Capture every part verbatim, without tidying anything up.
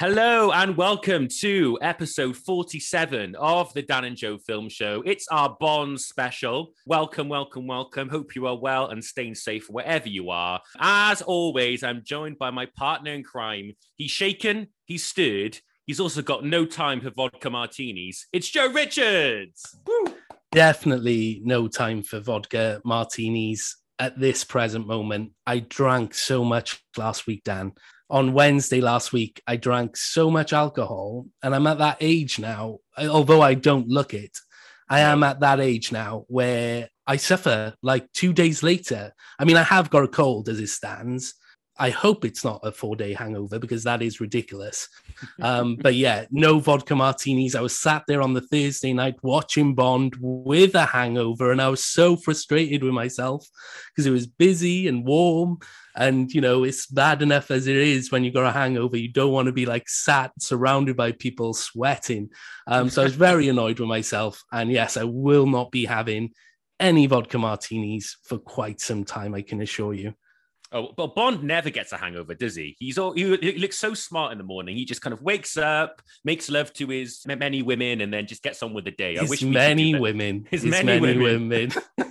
Hello and welcome to episode forty-seven of the Dan and Joe Film Show. It's our Bond special. Welcome, welcome, welcome. Hope you are well and staying safe wherever you are. As always, I'm joined by my partner in crime. He's shaken, he's stirred. He's also got no time for vodka martinis. It's Joe Richards. Woo! Definitely no time for vodka martinis at this present moment. I drank so much last week, Dan. On Wednesday last week, I drank so much alcohol, and I'm at that age now, although I don't look it, I am at that age now where I suffer like two days later. I mean, I have got a cold as it stands. I hope it's not a four-day hangover because that is ridiculous. Um, but yeah, no vodka martinis. I was sat there on the Thursday night watching Bond with a hangover, and I was so frustrated with myself because it was busy and warm. And, you know, it's bad enough as it is when you got a hangover. You don't want to be like sat surrounded by people sweating. Um, so I was very annoyed with myself. And yes, I will not be having any vodka martinis for quite some time, I can assure you. Oh, but Bond never gets a hangover, does he? He's all, he, he looks so smart in the morning. He just kind of wakes up, makes love to his many women, and then just gets on with the day. His I wish many women. His, his many, many women. women.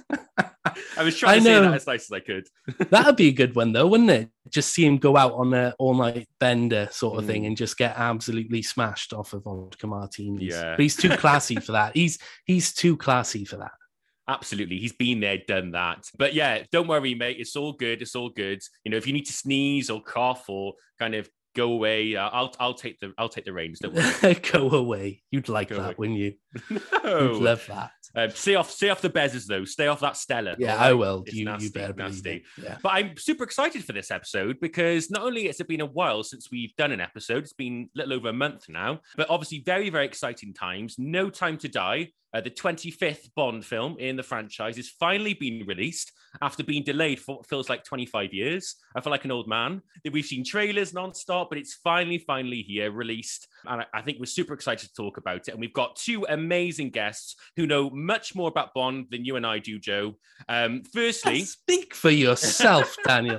I was trying to I say know. that as nice as I could. That'd be a good one, though, wouldn't it? Just see him go out on an all-night bender sort of Mm. thing and just get absolutely smashed off of vodka martinis. Yeah. But he's too classy for that. He's he's too classy for that. Absolutely. He's been there, done that. But yeah, don't worry, mate. It's all good. It's all good. You know, if you need to sneeze or cough or kind of go away, uh, I'll I'll take the I'll take the reins. Don't worry. Go away. You'd like Go that, away. wouldn't you? No. You'd love that. Um, stay off, stay off the Bezzers though. Stay off that Stella. Yeah, all I right? will. It's You, nasty, you better believe nasty. it. Yeah. But I'm super excited for this episode because not only has it been a while since we've done an episode, it's been a little over a month now, but obviously very, very exciting times. No Time to Die, uh, the twenty-fifth Bond film in the franchise, is finally being released after being delayed for what feels like twenty-five years. I feel like an old man. We've seen trailers nonstop, but it's finally, finally here, released. And I, I think we're super excited to talk about it. And we've got two amazing guests who know much more about Bond than you and I do, Joe. Um, firstly... Speak for yourself, Daniel.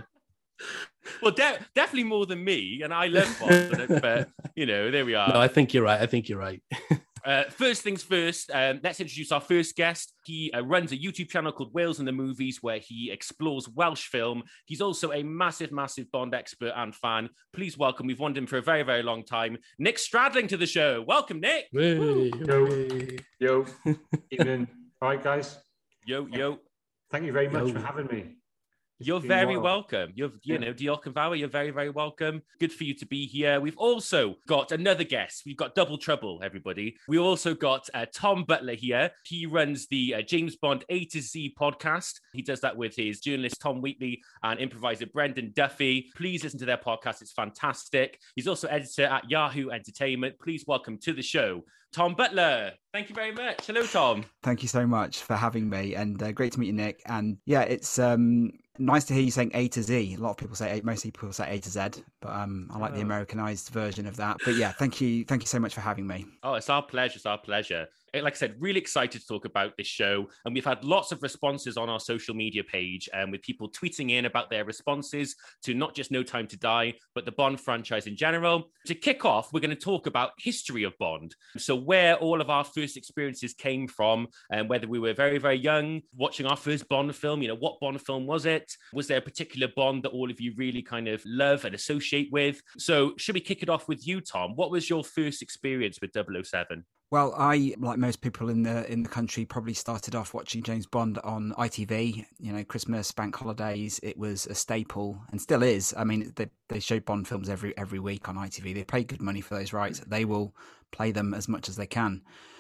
Well, de- definitely more than me, and I love Bond, but, you know, there we are. No, I think you're right. I think you're right. Uh, first things first, um, let's introduce our first guest. He uh, runs a YouTube channel called Wales in the Movies, where he explores Welsh film. He's also a massive, massive Bond expert and fan. Please welcome, we've wanted him for a very, very long time, Nick Stradling to the show. Welcome, Nick. Hey, Yo. hey. Yo, evening. All right, guys. Yo, yo. Thank you very much Yo. for having me. It's You're been very wild. welcome. You're, you Yeah. know, Diolch and Fawr, you're very, very welcome. Good for you to be here. We've also got another guest. We've got double trouble, everybody. We also got uh, Tom Butler here. He runs the uh, James Bond A to Z podcast. He does that with his journalist Tom Wheatley and improviser Brendan Duffy. Please listen to their podcast. It's fantastic. He's also editor at Yahoo Entertainment. Please welcome to the show, Tom Butler. Thank you very much. Hello, Tom. Thank you so much for having me, and uh, great to meet you, Nick. And yeah, it's um, nice to hear you saying A to Z. A lot of people say A, most people say A to Z, but um, I like the Oh. Americanized version of that. But yeah, thank you, thank you so much for having me. Oh, it's our pleasure. It's our pleasure. Like I said, really excited to talk about this show. And we've had lots of responses on our social media page, um, with people tweeting in about their responses to not just No Time to Die, but the Bond franchise in general. To kick off, we're going to talk about history of Bond. So where all of our first experiences came from, and whether we were very, very young, watching our first Bond film, you know, what Bond film was it? Was there a particular Bond that all of you really kind of love and associate with? So should we kick it off with you, Tom? What was your first experience with double oh seven? Well, I, like most people in the in the country, probably started off watching James Bond on I T V. You know, Christmas, bank holidays, it was a staple, and still is. I mean, they they show Bond films every every week on I T V. They pay good money for those rights. They will play them as much as they can.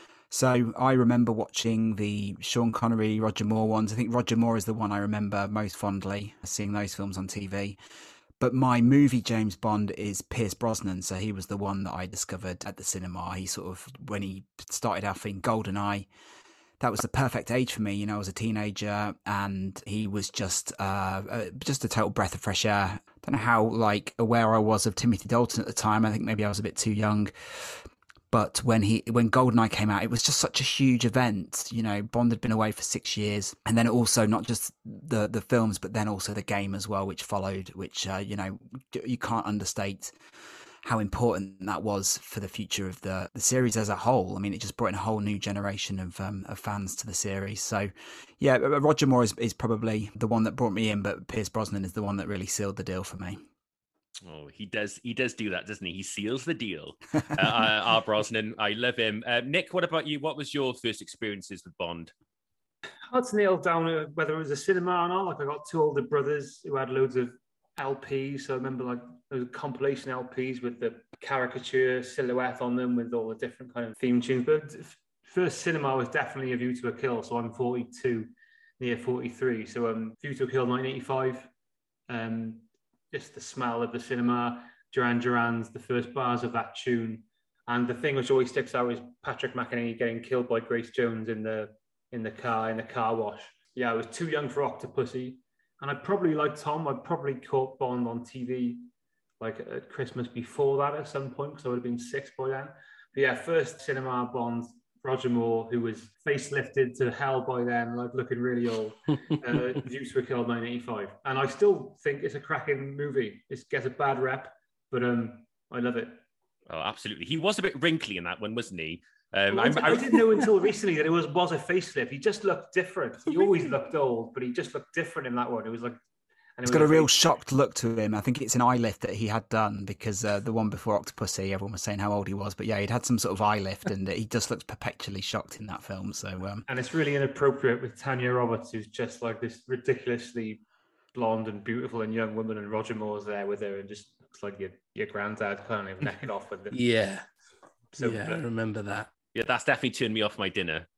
So I remember watching the Sean Connery, Roger Moore ones. I think Roger Moore is the one I remember most fondly, seeing those films on T V. But my movie James Bond is Pierce Brosnan, so he was the one that I discovered at the cinema. He sort of, when he started out in GoldenEye, that was the perfect age for me. You know, I was a teenager, and he was just uh, uh, just a total breath of fresh air. I don't know how like aware I was of Timothy Dalton at the time. I think maybe I was a bit too young. But when he when GoldenEye came out, it was just such a huge event. You know, Bond had been away for six years, and then also not just the the films, but then also the game as well, which followed. Which uh, you know, you can't understate how important that was for the future of the, the series as a whole. I mean, it just brought in a whole new generation of um, of fans to the series. So, yeah, Roger Moore is, is probably the one that brought me in, but Pierce Brosnan is the one that really sealed the deal for me. Oh, he does. He does do that, doesn't he? He seals the deal. uh, R. Brosnan, I love him. Uh, Nick, what about you? What was your first experiences with Bond? Hard to nail down whether it was a cinema or not. Like I got two older brothers who had loads of L Ps. So I remember like those compilation L Ps with the caricature silhouette on them with all the different kind of theme tunes. But first cinema was definitely A View to a Kill. So I'm forty-two, near forty-three. So um, View to a Kill, nineteen eighty-five. Um, just the smell of the cinema, Duran Duran's, the first bars of that tune. And the thing which always sticks out is Patrick McEnany getting killed by Grace Jones in the in the car, in the car wash. Yeah, I was too young for Octopussy. And I probably, like Tom, I probably caught Bond on T V like at Christmas before that at some point, because I would have been six by then. But yeah, first cinema Bond, Roger Moore, who was facelifted to hell by then, like looking really old. uh, View to a Kill, nineteen eighty-five. And I still think it's a cracking movie. It gets a bad rep, but um, I love it. Oh, absolutely. He was a bit wrinkly in that one, wasn't he? Um, well, I, I, I didn't know until recently that it was, was a facelift. He just looked different. He always looked old, but he just looked different in that one. It was like... And It's got a real shocked look to him. I think it's an eye lift that he had done, because uh, the one before Octopussy, everyone was saying how old he was. But yeah, he'd had some sort of eye lift, and he just looks perpetually shocked in that film. So, um... And it's really inappropriate with Tanya Roberts, who's just like this ridiculously blonde and beautiful and young woman, and Roger Moore's there with her, and just looks like your, your granddad kind of necking off with them. Yeah. So, yeah, I remember that. Yeah, that's definitely turned me off my dinner.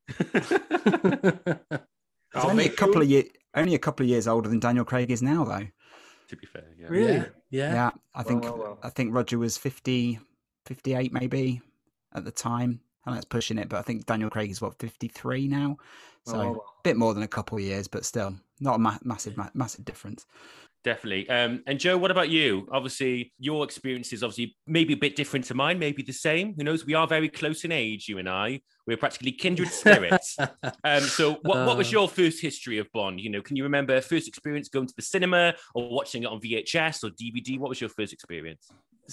He's only a couple of years, only a couple of years older than Daniel Craig is now, though. To be fair, yeah. Really? Yeah. Yeah. yeah. I think well, well, well. I think Roger was fifty, fifty-eight maybe at the time. And that's pushing it, but I think Daniel Craig is what, fifty-three now. So well, well, well. a bit more than a couple of years, but still not a ma- massive, ma- massive difference. Definitely. Um, and Joe, what about you? Obviously, your experience is obviously maybe a bit different to mine, maybe the same. Who knows? We are very close in age, you and I. We're practically kindred spirits. um, so what, what was your first history of Bond? You know, can you remember first experience going to the cinema or watching it on V H S or D V D? What was your first experience?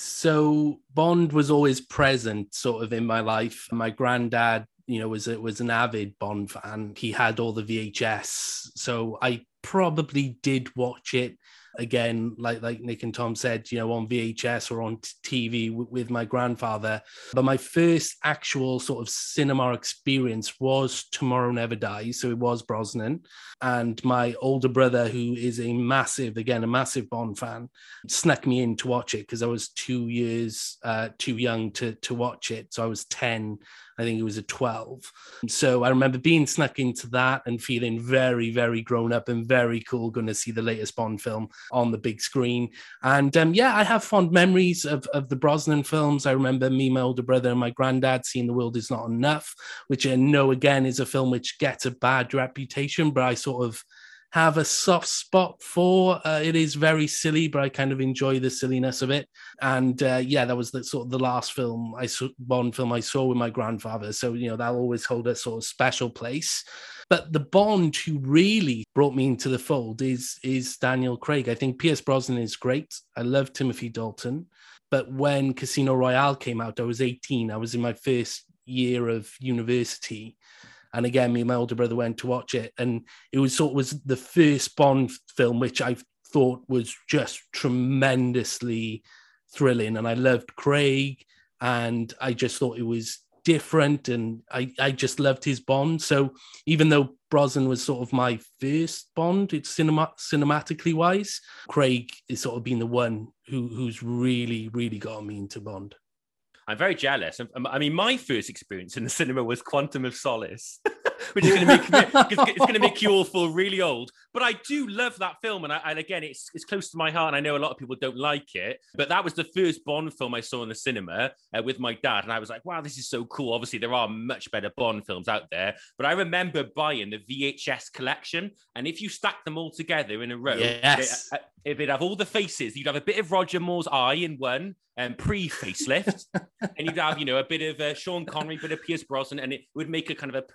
So Bond was always present sort of in my life. My granddad, you know, was, a, was an avid Bond fan. He had all the V H S. So I probably did watch it again, like like Nick and Tom said, you know, on V H S or on T V w- with my grandfather. But my first actual sort of cinema experience was Tomorrow Never Dies. So it was Brosnan. And my older brother, who is a massive, again, a massive Bond fan, snuck me in to watch it because I was two years uh, too young to, to watch it. So I was ten. I think it was at twelve. So I remember being snuck into that and feeling very, very grown up and very cool going to see the latest Bond film on the big screen. And um, yeah, I have fond memories of, of the Brosnan films. I remember me, my older brother, and my granddad seeing The World Is Not Enough, which I know, again, is a film which gets a bad reputation, but I sort of have a soft spot for. Uh, it is very silly, but I kind of enjoy the silliness of it. And uh, yeah, that was the sort of the last film I saw, Bond film I saw with my grandfather. So, you know, that'll always hold a sort of special place. But the Bond who really brought me into the fold is, is Daniel Craig. I think Pierce Brosnan is great. I love Timothy Dalton. But when Casino Royale came out, I was eighteen. I was in my first year of university. And again, me and my older brother went to watch it. And it was sort of was the first Bond film, which I thought was just tremendously thrilling. And I loved Craig. And I just thought it was different. And I, I just loved his Bond. So even though Brosnan was sort of my first Bond, it's cinema, cinematically wise, Craig is sort of been the one who who's really, really got me into Bond. I'm very jealous. I mean, my first experience in the cinema was Quantum of Solace, which is going to make me, it's going to make you all feel really old. But I do love that film, and, I, and again, it's it's close to my heart. And I know a lot of people don't like it, but that was the first Bond film I saw in the cinema uh, with my dad, and I was like, "Wow, this is so cool." Obviously, there are much better Bond films out there, but I remember buying the V H S collection, and if you stack them all together in a row, yes. it, if it'd have all the faces, you'd have a bit of Roger Moore's eye in one, um, pre-facelift, and you'd have, you know, a bit of uh, Sean Connery, a bit of Pierce Brosnan, and it would make a kind of a perfect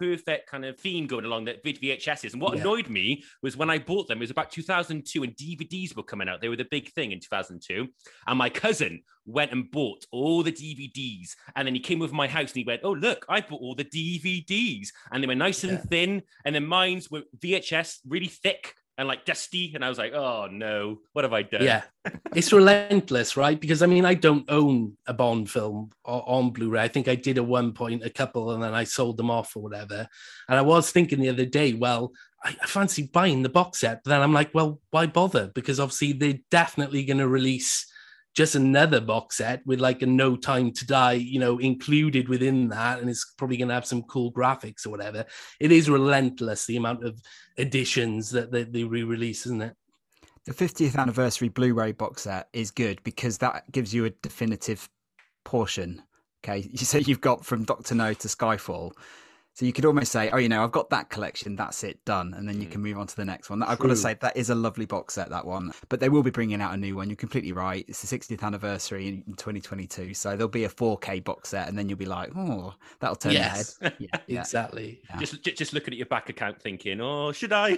kind of theme going along that V H Ss. And what Yeah. annoyed me was when I bought them, it was about two thousand two and D V Ds were coming out. They were the big thing in two thousand two. And my cousin went and bought all the D V Ds. And then he came over my house and he went, oh, look, I bought all the D V Ds. And they were nice and Yeah. thin. And then mines were V H S, really thick and like dusty. And I was like, oh, no, what have I done? Yeah, it's relentless, right? Because I mean, I don't own a Bond film o- on Blu-ray. I think I did at one point a couple, and then I sold them off or whatever. And I was thinking the other day, well, I, I fancy buying the box set, but then I'm like, well, why bother? Because obviously they're definitely going to release just another box set with like a No Time to Die, you know, included within that, and it's probably going to have some cool graphics or whatever. It is relentless, the amount of editions that they, they re-release, isn't it? The fiftieth anniversary Blu-ray box set is good because that gives you a definitive portion. Okay, you say you've got from Doctor No to Skyfall, so you could almost say, oh, you know, I've got that collection, that's it, done, and then you can move on to the next one. I've got to say that is a lovely box set, that one. But they will be bringing out a new one. You're completely right. It's the sixtieth anniversary in twenty twenty-two, so there'll be a four K box set, and then you'll be like, oh, that'll turn Yes. your head. Yeah, yeah. Exactly. Yeah. Just, ju- just looking at your back account thinking, oh, should I?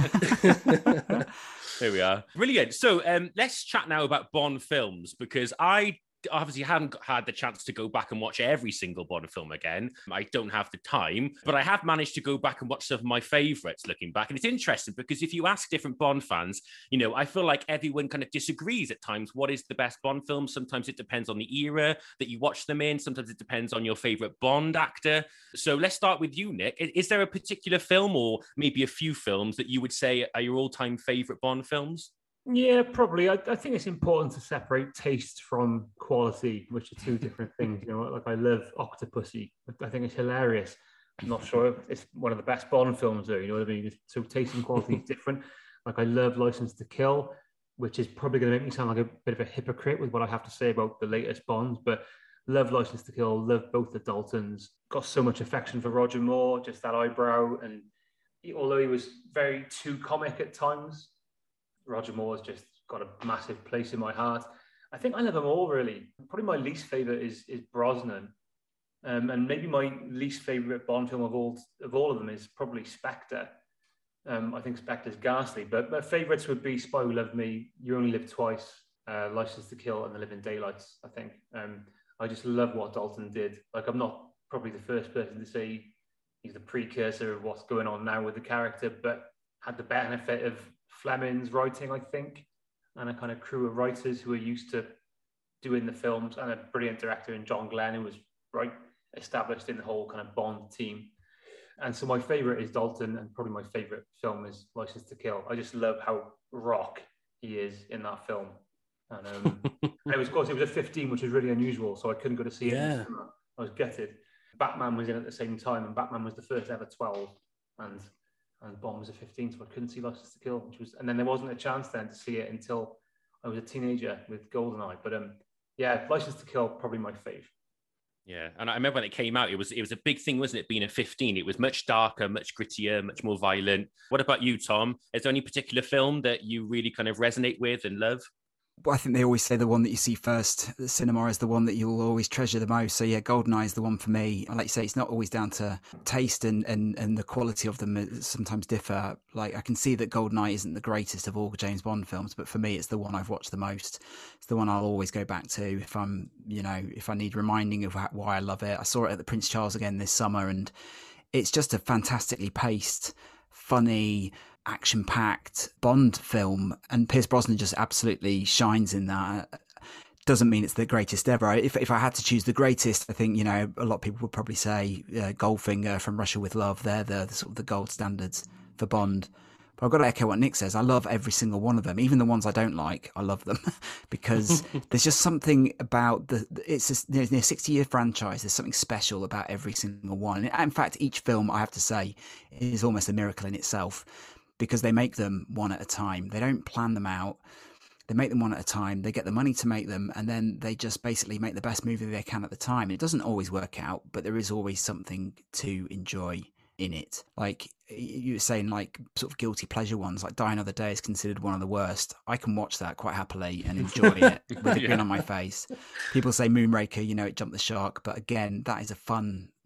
There we are. Brilliant. So um, let's chat now about Bond films, because I obviously haven't had the chance to go back and watch every single Bond film again. I don't have the time, but I have managed to go back and watch some of my favorites looking back. And it's interesting because if you ask different Bond fans, you know, I feel like everyone kind of disagrees at times. What is the best Bond film? Sometimes it depends on the era that you watch them in. Sometimes it depends on your favorite Bond actor. So let's start with you, Nick. Is there a particular film or maybe a few films that you would say are your all-time favorite Bond films? Yeah, probably. I, I think it's important to separate taste from quality, which are two different things. You know, like I love Octopussy. I think it's hilarious. I'm not sure if it's one of the best Bond films, though. You know what I mean? So taste and quality is different. Like I love License to Kill, which is probably going to make me sound like a bit of a hypocrite with what I have to say about the latest Bonds, but love License to Kill. Love both the Daltons. Got so much affection for Roger Moore, just that eyebrow, and he, although he was very too comic at times, Roger Moore's just got a massive place in my heart. I think I love them all, really. Probably my least favorite is is Brosnan. Um, and maybe my least favorite Bond film of all of all of them is probably Spectre. Um, I think Spectre's ghastly, but my favorites would be Spy Who Loved Me, You Only Live Twice, uh, License to Kill, and The Living Daylights, I think. Um, I just love what Dalton did. Like, I'm not probably the first person to say he's the precursor of what's going on now with the character, but had the benefit of Fleming's writing, I think, and a kind of crew of writers who are used to doing the films, and a brilliant director in John Glenn, who was right established in the whole kind of Bond team. And so my favorite is Dalton, and probably my favorite film is License to Kill. I just love how rock he is in that film. And um, it was, of course, it was a fifteen, which was really unusual, so I couldn't go to see it. Yeah. I was gutted. Batman was in at the same time, and Batman was the first ever twelve, and and Bond was a fifteen, so I couldn't see License to Kill, which was, and then there wasn't a chance then to see it until I was a teenager with GoldenEye. But um, yeah, License to Kill, probably my fave. Yeah, and I remember when it came out, it was it was a big thing, wasn't it, being a fifteen? It was much darker, much grittier, much more violent. What about you, Tom? Is there any particular film that you really kind of resonate with and love? Well, I think they always say the one that you see first, the cinema, is the one that you'll always treasure the most. So yeah, GoldenEye is the one for me. Like you say, it's not always down to taste, and, and, and the quality of them sometimes differ. Like I can see that GoldenEye isn't the greatest of all James Bond films, but for me, it's the one I've watched the most. It's the one I'll always go back to if I'm, you know, if I need reminding of why I love it. I saw it at the Prince Charles again this summer, and it's just a fantastically paced, funny, action-packed Bond film, and Pierce Brosnan just absolutely shines in that. Doesn't mean it's the greatest ever. If if I had to choose the greatest, I think, you know, a lot of people would probably say uh, Goldfinger from Russia with Love. They're the, the sort of the gold standards for Bond. But I've got to echo what Nick says. I love every single one of them, even the ones I don't like. I love them because there's just something about the. It's a, you know, a sixty-year franchise. There's something special about every single one. In fact, each film, I have to say, is almost a miracle in itself, because they make them one at a time. They don't plan them out. They make them one at a time. They get the money to make them, and then they just basically make the best movie they can at the time. It doesn't always work out, but there is always something to enjoy in it. Like you were saying, like sort of guilty pleasure ones, like Die Another Day is considered one of the worst. I can watch that quite happily and enjoy it with a grin Yeah. on my face. People say Moonraker, you know, it jumped the shark, but again, that is a fun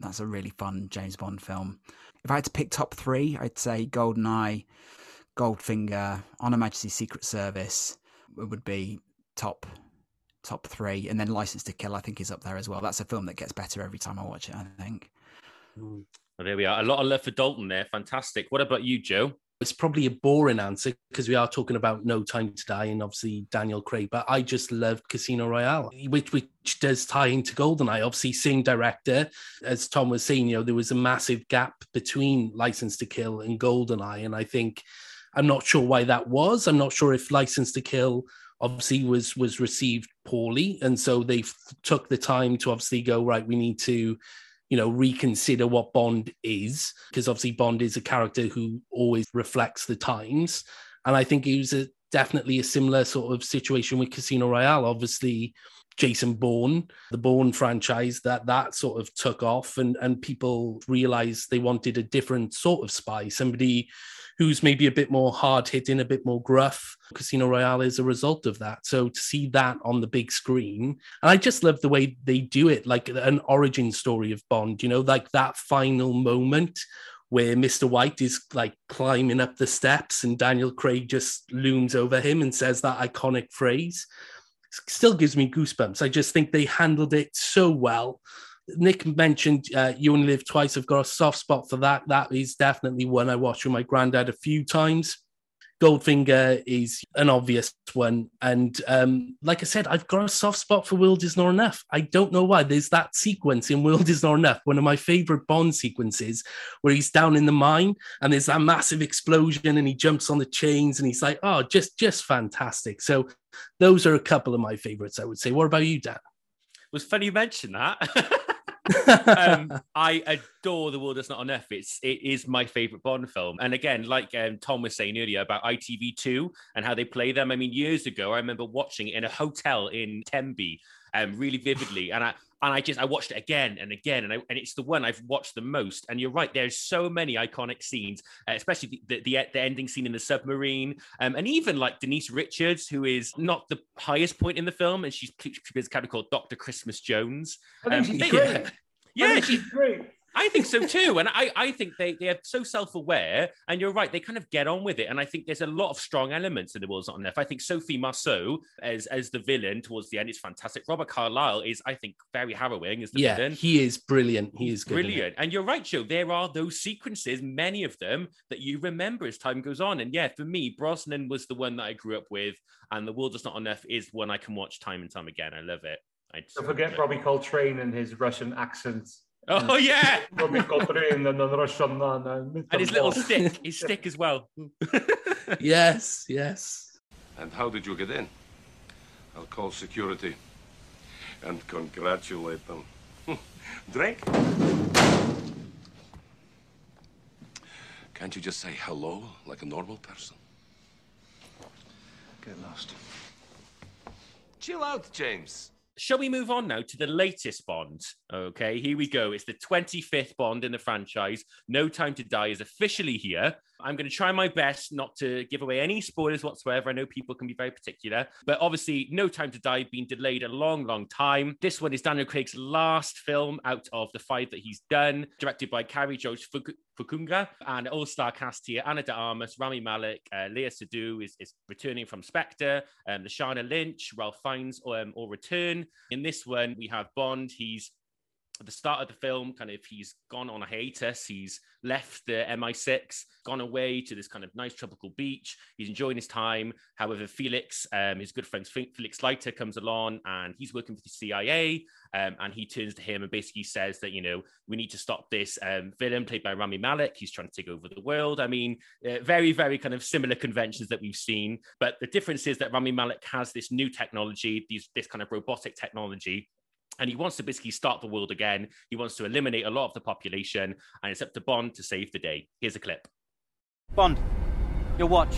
That's a really fun James Bond film. If I had to pick top three, I'd say GoldenEye, Goldfinger, On Her Majesty's Secret Service would be top top three, and then License to Kill I think is up there as well. That's a film that gets better every time I watch it, I think. Well, there we are. A lot of love for Dalton there. Fantastic. What about you, Joe? It's probably a boring answer because we are talking about No Time to Die and obviously Daniel Craig, but I just loved Casino Royale, which which does tie into GoldenEye. Obviously, same director. As Tom was saying, you know, there was a massive gap between License to Kill and GoldenEye, and I think, I'm not sure why that was. I'm not sure if License to Kill obviously was was received poorly, and so they took the time to obviously go, right, we need to, you know, reconsider what Bond is, because obviously Bond is a character who always reflects the times. And I think it was a, definitely a similar sort of situation with Casino Royale. Obviously, Jason Bourne, the Bourne franchise, that that sort of took off, and, and people realized they wanted a different sort of spy, somebody who's maybe a bit more hard-hitting, a bit more gruff. Casino Royale is a result of that. So to see that on the big screen, and I just love the way they do it, like an origin story of Bond, you know, like that final moment where Mister White is like climbing up the steps and Daniel Craig just looms over him and says that iconic phrase. Still gives me goosebumps. I just think they handled it so well. Nick mentioned uh, You Only Live Twice. I've got a soft spot for that. That is definitely one I watched with my granddad a few times. Goldfinger is an obvious one. And um, like I said, I've got a soft spot for World Is Not Enough. I don't know why. There's that sequence in World Is Not Enough, one of my favorite Bond sequences, where he's down in the mine and there's that massive explosion and he jumps on the chains and he's like, oh, just, just fantastic. So those are a couple of my favorites, I would say. What about you, Dan? It was funny you mentioned that. um, I adore The World Is Not Enough. It's it is my favorite Bond film. And again, like um, Tom was saying earlier about I T V two and how they play them. I mean, years ago, I remember watching it in a hotel in Tenby, um, really vividly, and I and I just I watched it again and again, and I, and it's the one I've watched the most. And you're right, there's so many iconic scenes, uh, especially the, the the ending scene in the submarine, um, and even like Denise Richards, who is not the highest point in the film, and she's she's a character called Doctor Christmas Jones. I think Um, she's they- great. Yeah, I think she, she's great. I think so too. And I, I think they, they are so self-aware, and you're right, they kind of get on with it. And I think there's a lot of strong elements in The World's Not Enough. I think Sophie Marceau as, as the villain towards the end is fantastic. Robert Carlyle is, I think, very harrowing as the Yeah, villain. he is brilliant. He is good. Brilliant. And you're right, Joe. There are those sequences, many of them, that you remember as time goes on. And yeah, for me, Brosnan was the one that I grew up with, and The World Is Not Enough is one I can watch time and time again. I love it. I just Don't forget love it. Robbie Coltrane and his Russian accent. Oh, yeah. Robbie Coltrane and the Russian man. And his little stick, his stick as well. Yes, yes. And how did you get in? I'll call security and congratulate them. Drink? Can't you just say hello like a normal person? Get lost. Chill out, James. Shall we move on now to the latest Bond? Okay, here we go. It's the twenty-fifth Bond in the franchise. No Time to Die is officially here. I'm going to try my best not to give away any spoilers whatsoever. I know people can be very particular, but obviously No Time to Die been delayed a long, long time. This one is Daniel Craig's last film out of the five that he's done, directed by Cary Jones Fukunga, and all-star cast here: Ana de Armas, Rami Malek, uh, Lea Seydoux is, is returning from Spectre, um, Lashana Lynch, Ralph Fiennes um, all return. In this one, we have Bond. He's at the start of the film, kind of, he's gone on a hiatus. He's left the M I six, gone away to this kind of nice tropical beach. He's enjoying his time. However, Felix, um, his good friend Felix Leiter, comes along, and he's working for the C I A. Um, and he turns to him and basically says that, you know, we need to stop this um, villain played by Rami Malek. He's trying to take over the world. I mean, uh, very, very kind of similar conventions that we've seen. But the difference is that Rami Malek has this new technology, these, this kind of robotic technology. And he wants to basically start the world again. He wants to eliminate a lot of the population, and it's up to Bond to save the day. Here's a clip. Bond, your watch.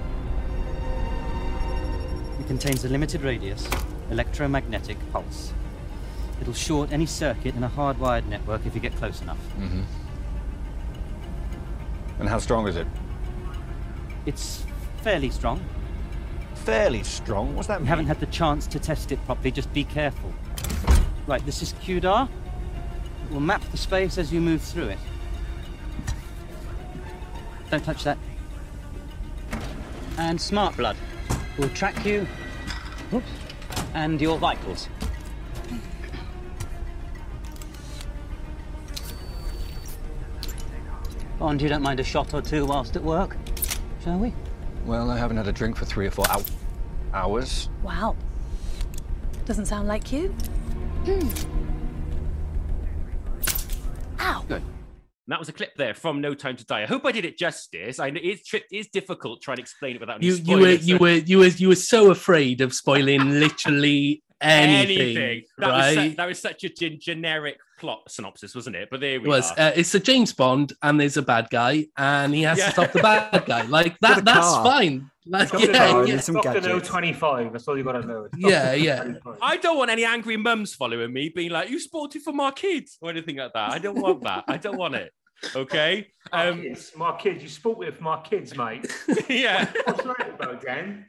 It contains a limited radius electromagnetic pulse. It'll short any circuit in a hardwired network if you get close enough. Mm-hmm. And how strong is it? It's fairly strong. Fairly strong? What's that You mean? haven't had the chance to test it properly, just be careful. Right, this is Q D A R. We'll map the space as you move through it. Don't touch that. And Smart Blood will track you. Oops. And your vitals. Bond, you don't mind a shot or two whilst at work, shall we? Well, I haven't had a drink for three or four hours. hours. Wow. Doesn't sound like you. Mm. Ow. Good. That was a clip there from No Time to Die. I hope I did it justice. I know it's it is difficult trying to explain it without any you you were spoilers. you were you were you were so afraid of spoiling literally anything. anything. That, right? was su- that was such a gen- generic plot synopsis, wasn't it? But there we It was. are. Uh, it's a James Bond, and there's a bad guy, and he has Yeah. to stop the bad guy. Like that. With a That's car. fine. Like, got a yeah, car and yeah, there's some Doctor No gadgets. twenty-five. That's all you got to know. It's Yeah, Doctor yeah. twenty-five. I don't want any angry mums following me, being like, "You sported for my kids" or anything like that. I don't want that. I don't want it. Okay. My Um, kids, my kids. You sport with my kids, mate. yeah. What's that about, Dan?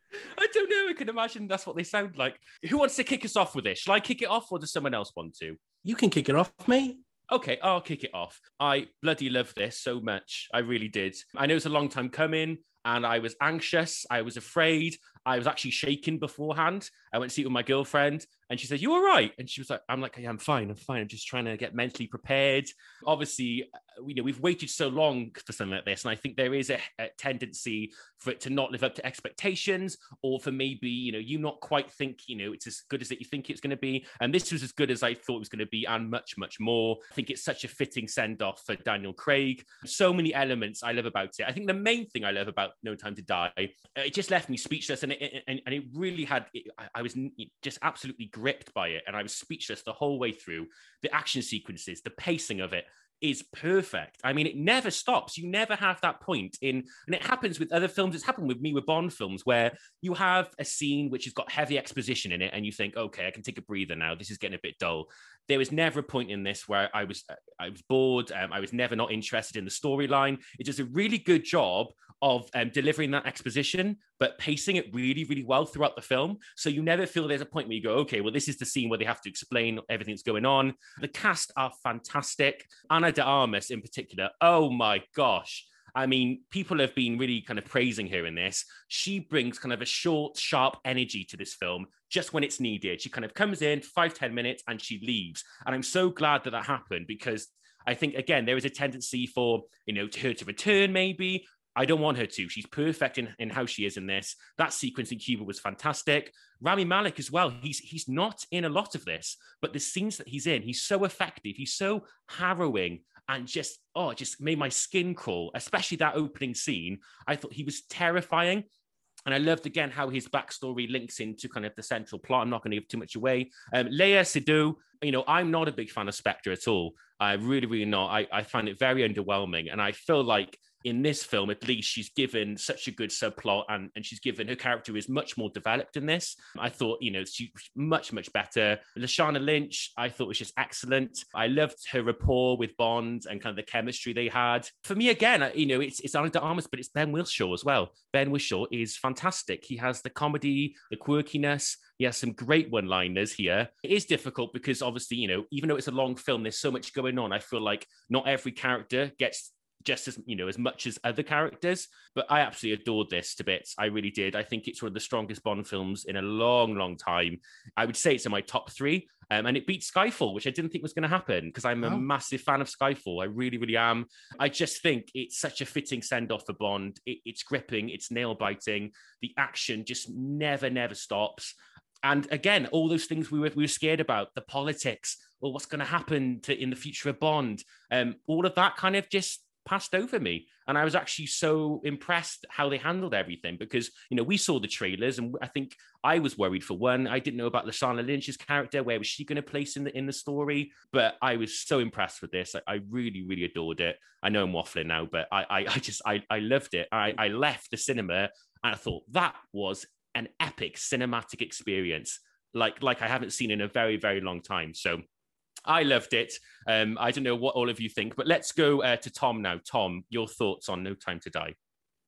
I don't know. I can imagine that's what they sound like. Who wants to kick us off with this? Shall I kick it off, or does someone else want to? You can kick it off, mate. Okay, I'll kick it off. I bloody love this so much. I really did. I know it's a long time coming, and I was anxious. I was afraid. I was actually shaking beforehand. I went to see it with my girlfriend, and she said, "You all right?" And she was like, "I'm like, yeah, I'm fine. I'm fine. I'm just trying to get mentally prepared." Obviously, you know, we've waited so long for something like this, and I think there is a, a tendency for it to not live up to expectations, or for maybe, you know, you not quite think, you know, it's as good as that you think it's going to be. And this was as good as I thought it was going to be, and much, much more. I think it's such a fitting send-off for Daniel Craig. So many elements I love about it. I think the main thing I love about No Time to Die, it just left me speechless, and it, and, and it really had, it, I was just absolutely gripped by it, and I was speechless the whole way through. The action sequences, the pacing of it is perfect. I mean, it never stops. You never have that point in, and it happens with other films. It's happened with me with Bond films where you have a scene which has got heavy exposition in it, and you think, okay, I can take a breather now. This is getting a bit dull. There was never a point in this where I was I was bored. Um, I was never not interested in the storyline. It does a really good job of um, delivering that exposition, but pacing it really, really well throughout the film. So you never feel there's a point where you go, okay, well, this is the scene where they have to explain everything that's going on. The cast are fantastic. Ana de Armas in particular, oh my gosh. I mean, people have been really kind of praising her in this. She brings kind of a short, sharp energy to this film just when it's needed. She kind of comes in five, ten minutes and she leaves. And I'm so glad that that happened, because I think, again, there is a tendency for, you know, her to return maybe. I don't want her to. She's perfect in, in how she is in this. That sequence in Cuba was fantastic. Rami Malek as well. He's he's not in a lot of this, but the scenes that he's in, he's so effective. He's so harrowing and just, oh, it just made my skin crawl, especially that opening scene. I thought he was terrifying. And I loved, again, how his backstory links into kind of the central plot. I'm not going to give too much away. Um, Léa Seydoux, you know, I'm not a big fan of Spectre at all. I really, really not. I, I find it very underwhelming. And I feel like in this film, at least, she's given such a good subplot, and, and she's given, her character is much more developed in this. I thought, you know, she's much, much better. Lashana Lynch, I thought was just excellent. I loved her rapport with Bond and kind of the chemistry they had. For me, again, you know, it's, it's Ana de Armas, but it's Ben Whishaw as well. Ben Whishaw is fantastic. He has the comedy, the quirkiness. He has some great one-liners here. It is difficult because obviously, you know, even though it's a long film, there's so much going on. I feel like not every character gets just as, you know, as much as other characters, but I absolutely adored this to bits. I really did. I think it's one of the strongest Bond films in a long, long time. I would say it's in my top three, um, and it beats Skyfall, which I didn't think was going to happen, because I'm a oh. massive fan of Skyfall. I really, really am. I just think it's such a fitting send-off for Bond. It, it's gripping, it's nail-biting. The action just never, never stops. And again, all those things we were, we were scared about, the politics, or what's going to happen to in the future of Bond, um, all of that kind of just passed over me. And I was actually so impressed how they handled everything, because, you know, we saw the trailers, and I think I was worried for one. I didn't know about Lashana Lynch's character. Where was she going to place in the in the story? But I was so impressed with this. I, I really, really adored it. I know I'm waffling now, but I I, I just, I, I loved it. I, I left the cinema and I thought that was an epic cinematic experience, like, like I haven't seen in a very, very long time. So I loved it. Um, I don't know what all of you think, but let's go uh, to Tom now. Tom, your thoughts on No Time to Die?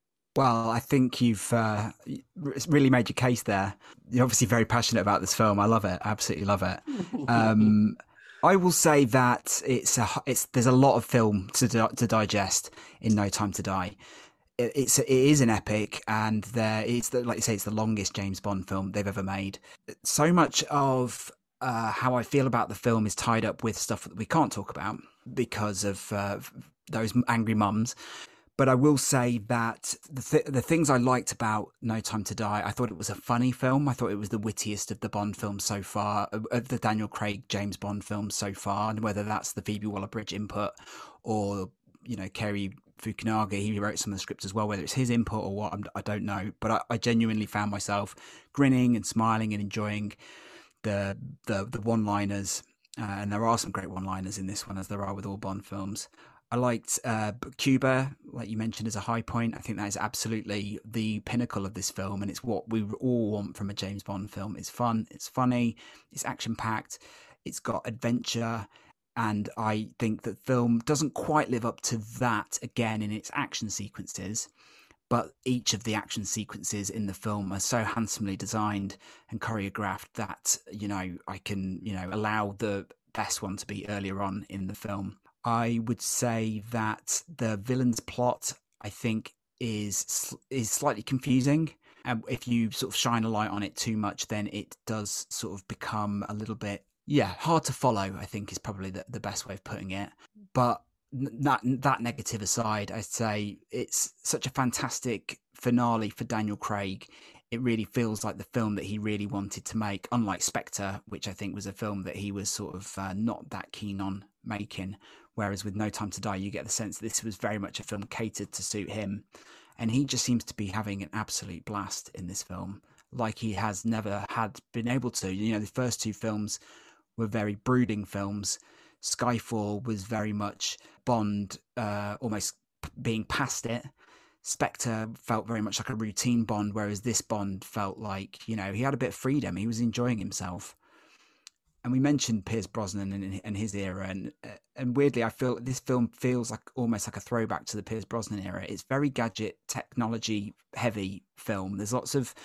Well, I think you've uh, really made your case there. You're obviously very passionate about this film. I love it. I absolutely love it. Um, I will say that it's a it's there's a lot of film to to digest in No Time to Die. It, it's it is an epic, and there it's the, like you say, it's the longest James Bond film they've ever made. So much of uh, how I feel about the film is tied up with stuff that we can't talk about because of uh, those angry mums. But I will say that the th- the things I liked about No Time to Die, I thought it was a funny film. I thought it was the wittiest of the Bond films so far, of the Daniel Craig James Bond films so far, and whether that's the Phoebe Waller-Bridge input or, you know, Kerry Fukunaga, he wrote some of the scripts as well, whether it's his input or what, I'm, I don't know. But I, I genuinely found myself grinning and smiling and enjoying the the, the one-liners. Uh, and there are some great one-liners in this one, as there are with all Bond films. I liked uh, Cuba, like you mentioned, as a high point. I think that is absolutely the pinnacle of this film, and it's what we all want from a James Bond film. It's fun, it's funny, it's action-packed, it's got adventure, and I think that film doesn't quite live up to that, again, in its action sequences, but each of the action sequences in the film are so handsomely designed and choreographed that, you know, I can, you know, allow the best one to be earlier on in the film. I would say that the villain's plot, I think, is is slightly confusing. And if you sort of shine a light on it too much, then it does sort of become a little bit, yeah, hard to follow, I think is probably the, the best way of putting it. But that, that negative aside, I'd say it's such a fantastic finale for Daniel Craig. It really feels like the film that he really wanted to make, unlike Spectre, which I think was a film that he was sort of uh, not that keen on making. Whereas with No Time to Die, you get the sense that this was very much a film catered to suit him. And he just seems to be having an absolute blast in this film, like he has never had been able to. You know, the first two films were very brooding films. Skyfall was very much Bond uh, almost being past it. Spectre felt very much like a routine Bond, whereas this Bond felt like, you know, he had a bit of freedom. He was enjoying himself. And we mentioned Pierce Brosnan and, and his era, and and weirdly, I feel this film feels like almost like a throwback to the Pierce Brosnan era. It's very gadget technology heavy film. There's lots of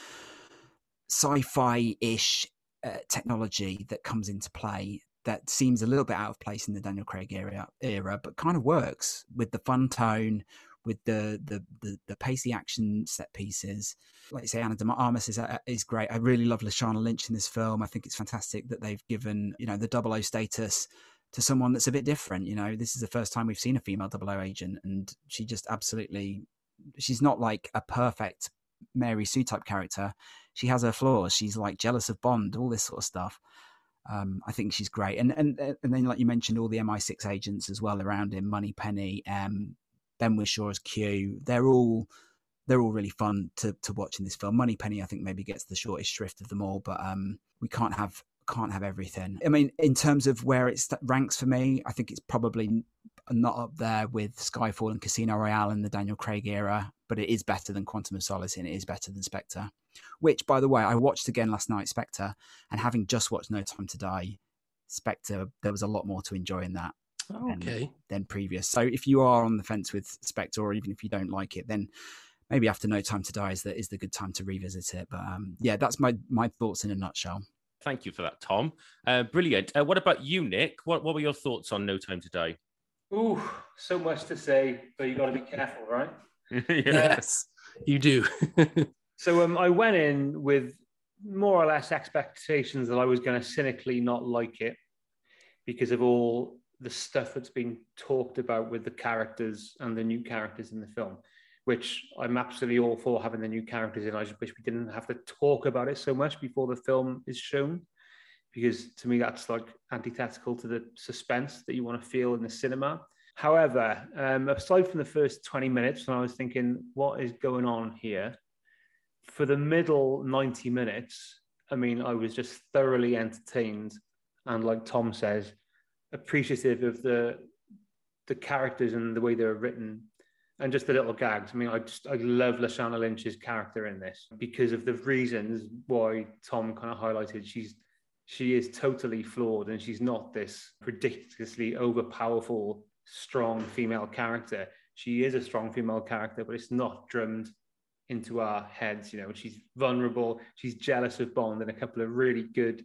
sci-fi-ish uh, technology that comes into play that seems a little bit out of place in the Daniel Craig era, era but kind of works with the fun tone, with the the the, the pacey action set pieces. Like you say, Ana de Armas is is great. I really love Lashana Lynch in this film. I think it's fantastic that they've given, you know, the double O status to someone that's a bit different. You know, this is the first time we've seen a female double O agent, and she just absolutely, she's not like a perfect Mary Sue type character. She has her flaws. She's like jealous of Bond, all this sort of stuff. Um, I think she's great. And and and then, like you mentioned, all the M I six agents as well around him, Moneypenny, um, Ben Whishaw as Q. They're all they're all really fun to to watch in this film. Moneypenny, I think, maybe gets the shortest shrift of them all, but um, we can't have can't have everything. I mean, in terms of where it ranks for me, I think it's probably not up there with Skyfall and Casino Royale in the Daniel Craig era, but it is better than Quantum of Solace and it is better than Spectre. Which, by the way, I watched again last night, Spectre, and having just watched No Time to Die, Spectre, there was a lot more to enjoy in that. Okay. Than, than previous. So if you are on the fence with Spectre, or even if you don't like it, then maybe after No Time to Die is the, is the good time to revisit it. But um, yeah, that's my my thoughts in a nutshell. Thank you for that, Tom. Uh, brilliant. Uh, what about you, Nick? What what were your thoughts on No Time to Die? Ooh, so much to say, but you got to be careful, right? Yes, you do. So um, I went in with more or less expectations that I was going to cynically not like it because of all the stuff that's been talked about with the characters and the new characters in the film, which I'm absolutely all for having the new characters in. I just wish we didn't have to talk about it so much before the film is shown, because to me, that's like antithetical to the suspense that you want to feel in the cinema. However, um, aside from the first twenty minutes, when I was thinking, what is going on here? For the middle ninety minutes, I mean, I was just thoroughly entertained. And like Tom says, appreciative of the the characters and the way they were written and just the little gags. I mean, I just, I love Lashana Lynch's character in this because of the reasons why Tom kind of highlighted. She's, she is totally flawed and she's not this ridiculously overpowerful, strong female character. She is a strong female character, but it's not drummed into our heads. You know, she's vulnerable, she's jealous of Bond in a couple of really good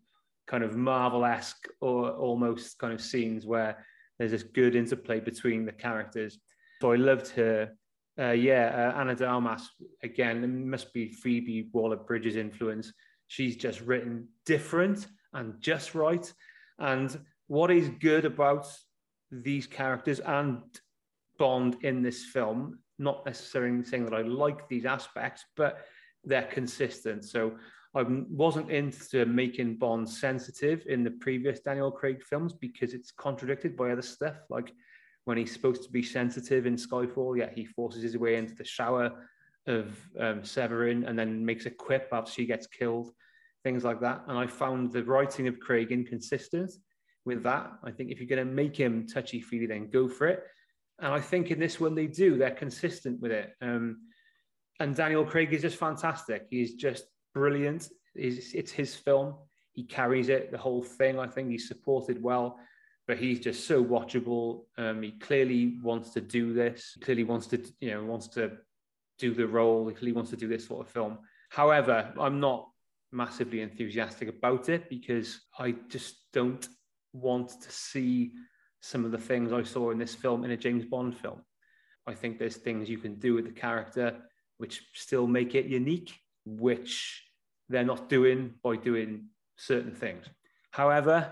kind of Marvel-esque or almost kind of scenes where there's this good interplay between the characters. So I loved her. Uh, yeah, uh, Anna de Armas, again, it must be Phoebe Waller-Bridges' influence. She's just written different and just right. And what is good about these characters and Bond in this film, not necessarily saying that I like these aspects, but they're consistent. So I wasn't into making Bond sensitive in the previous Daniel Craig films because it's contradicted by other stuff. Like when he's supposed to be sensitive in Skyfall, yeah, he forces his way into the shower of um, Severin and then makes a quip after she gets killed, things like that. And I found the writing of Craig inconsistent with that. I think if you're going to make him touchy-feely, then go for it. And I think in this one they do. They're consistent with it. Um, and Daniel Craig is just fantastic. He's just brilliant. It's, it's his film. He carries it, the whole thing. I think he's supported well, but he's just so watchable. Um, he clearly wants to do this. He clearly wants to, you know, wants to do the role. He clearly wants to do this sort of film. However, I'm not massively enthusiastic about it because I just don't want to see some of the things I saw in this film in a James Bond film. I think there's things you can do with the character which still make it unique, which they're not doing by doing certain things. However,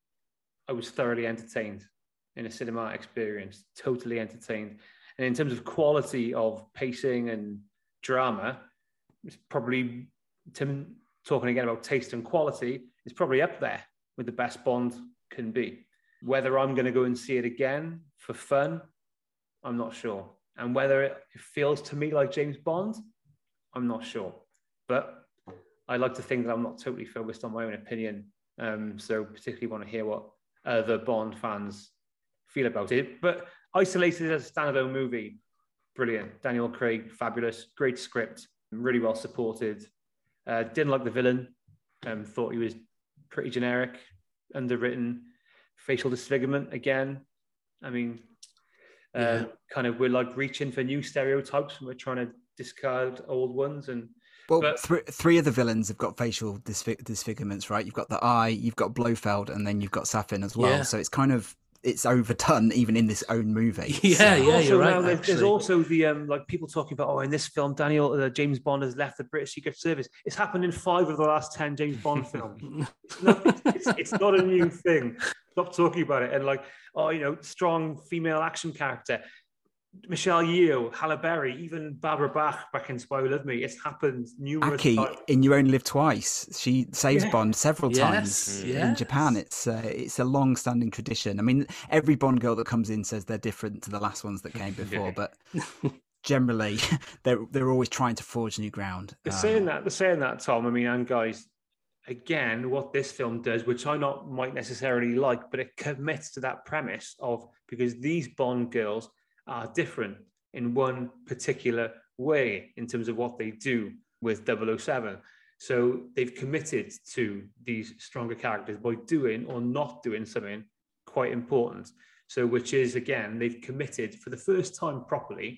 I was thoroughly entertained in a cinema experience, totally entertained. And in terms of quality of pacing and drama, it's probably, Tim, talking again about taste and quality, it's probably up there with the best Bond can be. Whether I'm going to go and see it again for fun, I'm not sure. And whether it feels to me like James Bond, I'm not sure. But I like to think that I'm not totally focused on my own opinion. Um, so particularly want to hear what other Bond fans feel about it. But isolated as a standalone movie, brilliant. Daniel Craig, fabulous. Great script, really well supported. Uh, didn't like the villain. Um, thought he was pretty generic, underwritten. Facial disfigurement again. I mean, uh, yeah. kind of we're like reaching for new stereotypes and we're trying to discard old ones. And well, but, th- three of the villains have got facial disfig- disfigurements, right? You've got the Eye, you've got Blofeld, and then you've got Safin as well. Yeah. So it's kind of it's overdone even in this own movie. Yeah, so. yeah, you're right. There's, there's also the um, like people talking about, oh, in this film, Daniel uh, James Bond has left the British Secret Service. It's happened in five of the last ten James Bond films. It's not, it's, it's not a new thing. Stop talking about it. And like, oh, you know, strong female action character. Michelle Yeoh, Halle Berry, even Barbara Bach back in Spy Who Loved Me. It's happened numerous Aki, times. in You Only Live Twice, she saves yeah. Bond several yes. times yes. in Japan. It's uh, it's a long-standing tradition. I mean, every Bond girl that comes in says they're different to the last ones that came before, but generally, they're they're always trying to forge new ground. They're um, saying that. They're saying that, Tom. I mean, and guys, again, what this film does, which I not might necessarily like, but it commits to that premise of because these Bond girls are different in one particular way in terms of what they do with double oh seven. So they've committed to these stronger characters by doing or not doing something quite important. So which is, again, they've committed for the first time properly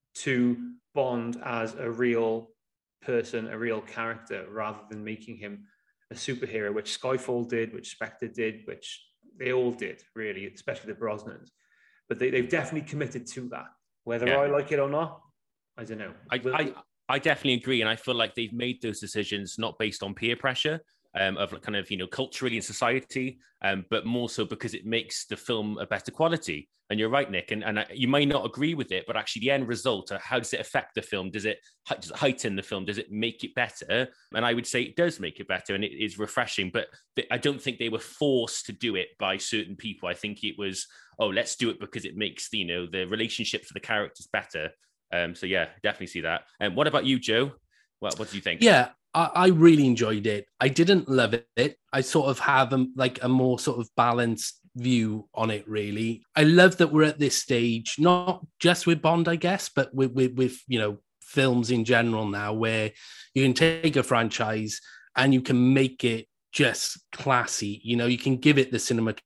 to Bond as a real person, a real character, rather than making him a superhero, which Skyfall did, which Spectre did, which they all did, really, especially the Brosnans. But they, they've definitely committed to that. Whether yeah. I like it or not, I don't know. I, I, I definitely agree. And I feel like they've made those decisions not based on peer pressure um, of kind of, you know, culturally in society, um, but more so because it makes the film a better quality. And you're right, Nick. And, and I, you may not agree with it, but actually the end result, how does it affect the film? Does it, does it heighten the film? Does it make it better? And I would say it does make it better and it is refreshing, but I don't think they were forced to do it by certain people. I think it was, oh, let's do it because it makes, you know, the relationships for the characters better. Um, so yeah, definitely see that. And um, what about you, Joe? What, what do you think? Yeah, I, I really enjoyed it. I didn't love it. I sort of have a, like a more sort of balanced view on it, really. I love that we're at this stage, not just with Bond, I guess, but with, with, with you know, films in general now, where you can take a franchise and you can make it just classy. You know, you can give it the cinematography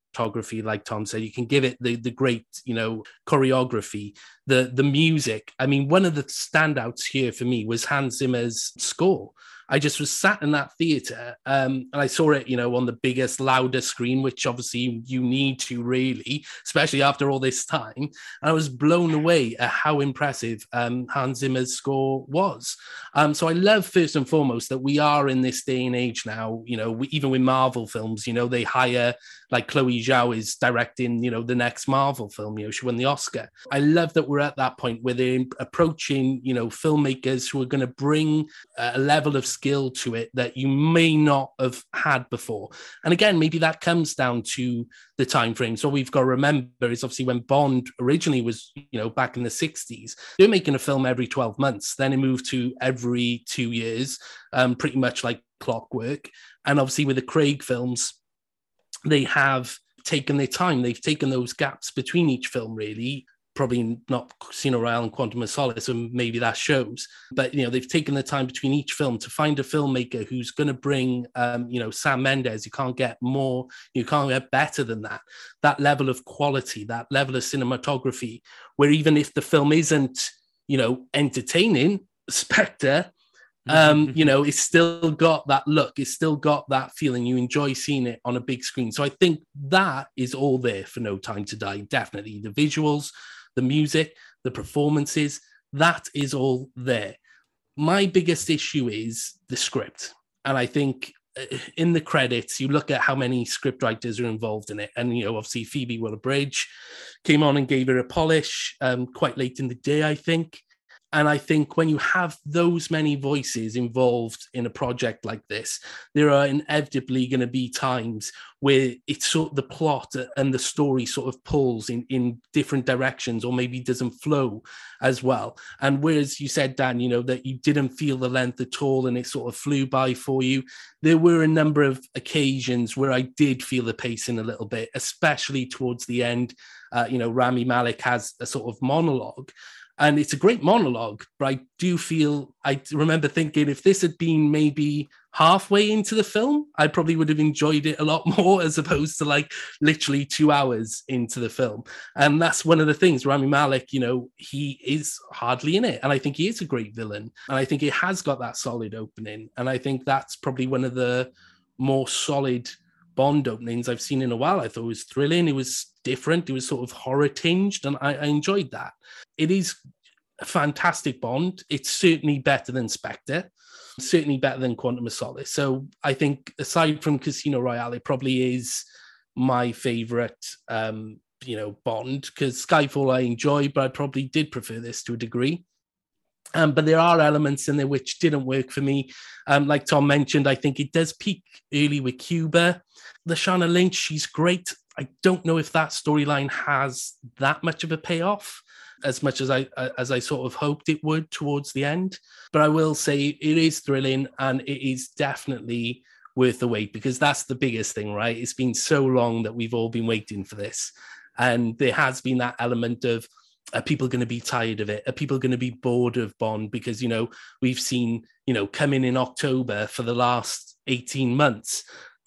cinematography, like Tom said. You can give it the the great, you know, choreography, the the music. I mean, one of the standouts here for me was Hans Zimmer's score. I just was sat in that theater um, and I saw it, you know, on the biggest, louder screen, which obviously you need to really, especially after all this time. And I was blown away at how impressive um, Hans Zimmer's score was. Um, so I love, first and foremost, that we are in this day and age now, you know, we, even with Marvel films, you know, they hire, like Chloe Zhao is directing, you know, the next Marvel film, you know, she won the Oscar. I love that we're at that point where they're approaching, you know, filmmakers who are going to bring a level of skill to it that you may not have had before. And again, maybe that comes down to the time frame. So we've got to remember is obviously when Bond originally was, you know, back in the sixties, they were making a film every twelve months. Then it moved to every two years, um, pretty much like clockwork. And obviously with the Craig films, they have taken their time. They've taken those gaps between each film, really. Probably not Casino Royale and Quantum of Solace, and maybe that shows. But, you know, they've taken the time between each film to find a filmmaker who's going to bring, um, you know, Sam Mendes. You can't get more, you can't get better than that. That level of quality, that level of cinematography, where even if the film isn't, you know, entertaining, Spectre, um, you know, it's still got that look. It's still got that feeling. You enjoy seeing it on a big screen. So I think that is all there for No Time to Die. Definitely the visuals, the music, the performances, that is all there. My biggest issue is the script. And I think in the credits, you look at how many script writers are involved in it. And, you know, obviously Phoebe Waller-Bridge came on and gave her a polish um, quite late in the day, I think. And I think when you have those many voices involved in a project like this, there are inevitably going to be times where it's sort of the plot and the story sort of pulls in, in different directions, or maybe doesn't flow as well. And whereas you said, Dan, you know, that you didn't feel the length at all and it sort of flew by for you, there were a number of occasions where I did feel the pacing a little bit, especially towards the end. Uh, you know, Rami Malek has a sort of monologue. And it's a great monologue, but I do feel, I remember thinking if this had been maybe halfway into the film, I probably would have enjoyed it a lot more, as opposed to like literally two hours into the film. And that's one of the things, Rami Malek, you know, he is hardly in it. And I think he is a great villain. And I think it has got that solid opening. And I think that's probably one of the more solid Bond openings I've seen in a while. I thought it was thrilling. It was different. It was sort of horror tinged, and I, I enjoyed that. It is a fantastic Bond. It's certainly better than Spectre, certainly better than Quantum of Solace. So I think aside from Casino Royale, it probably is my favorite, um, you know, Bond, because Skyfall I enjoy, but I probably did prefer this to a degree. Um, but there are elements in there which didn't work for me. Um, like Tom mentioned, I think it does peak early with Cuba. Lashana Lynch, she's great. I don't know if that storyline has that much of a payoff, as much as I as I sort of hoped it would towards the end. But I will say it is thrilling, and it is definitely worth the wait, because that's the biggest thing, right? It's been so long that we've all been waiting for this. And there has been that element of, are people going to be tired of it? Are people going to be bored of Bond? Because, you know, we've seen, you know, come in in October for the last eighteen months,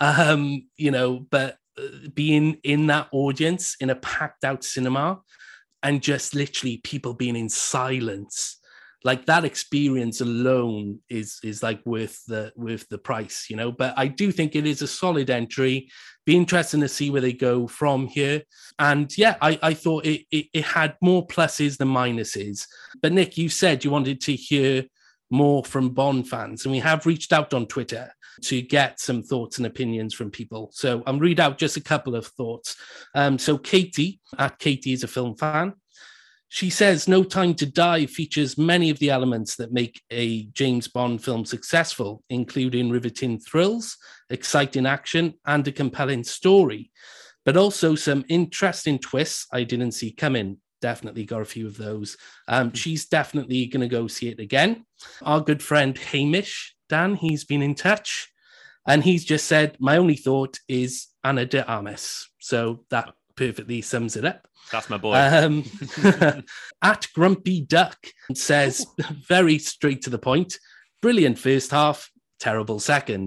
um, you know, but being in that audience in a packed out cinema and just literally people being in silence, like that experience alone is is like worth the worth the price, you know. But I do think it is a solid entry. Be interesting to see where they go from here. And yeah, I, I thought it, it it had more pluses than minuses. But Nick, you said you wanted to hear more from Bond fans, and we have reached out on Twitter to get some thoughts and opinions from people. So I'll read out just a couple of thoughts. Um, so Katie, at Katie is a film fan. She says, No Time to Die features many of the elements that make a James Bond film successful, including riveting thrills, exciting action, and a compelling story, but also some interesting twists I didn't see coming. Definitely got a few of those. Um, she's definitely going to go see it again. Our good friend Hamish, Dan, he's been in touch, and he's just said, my only thought is Ana de Armas. So that perfectly sums it up. That's my boy. Um, at Grumpy Duck says, very straight to the point, brilliant first half, terrible second.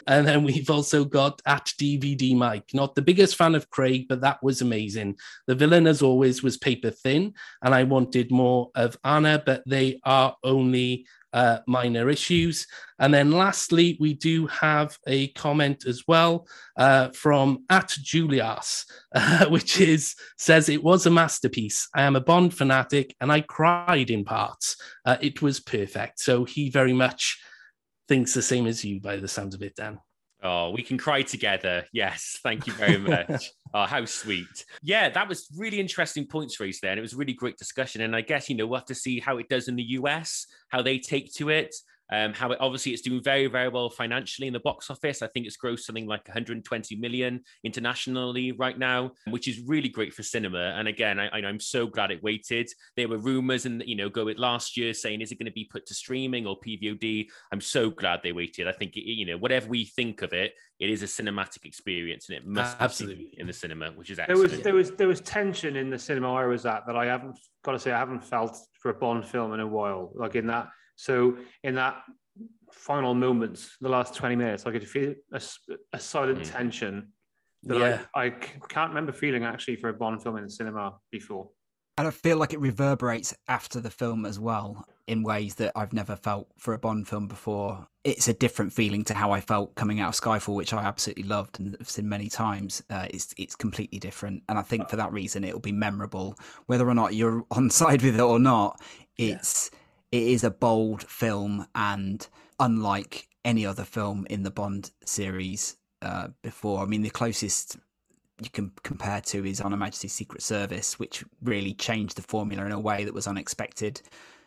And then we've also got at D V D Mike. Not the biggest fan of Craig, but that was amazing. The villain, as always, was paper thin, and I wanted more of Anna, but they are only uh, minor issues. And then lastly, we do have a comment as well uh, from at Julius, uh, which is says it was a masterpiece. I am a Bond fanatic, and I cried in parts. Uh, it was perfect. So he very much thinks the same as you by the sound of it, Dan. Oh, we can cry together. Yes, thank you very much. Oh, how sweet. Yeah, that was really interesting points raised there. And it was a really great discussion. And I guess, you know, we'll have to see how it does in the U S, how they take to it. Um, how it, obviously it's doing very, very well financially in the box office. I think it's grossed something like one hundred twenty million internationally right now, which is really great for cinema. And again, I, I'm so glad it waited. There were rumors and, you know, go it last year saying, is it going to be put to streaming or P V O D? I'm so glad they waited. I think, you know, whatever we think of it, it is a cinematic experience and it must uh, absolutely be in the cinema, which is excellent. There was, there was, there was tension in the cinema I was at that I haven't, got to say, I haven't felt for a Bond film in a while. Like in that, so in that final moments, the last twenty minutes, I could feel a, a silent mm. tension that yeah. I, I can't remember feeling actually for a Bond film in the cinema before. And I feel like it reverberates after the film as well in ways that I've never felt for a Bond film before. It's a different feeling to how I felt coming out of Skyfall, which I absolutely loved and have seen many times. Uh, it's it's completely different. And I think for that reason, it'll be memorable. Whether or not you're on side with it or not, it's... Yeah. It is a bold film, and unlike any other film in the Bond series uh, before, I mean, the closest you can compare to is On Her Majesty's Secret Service, which really changed the formula in a way that was unexpected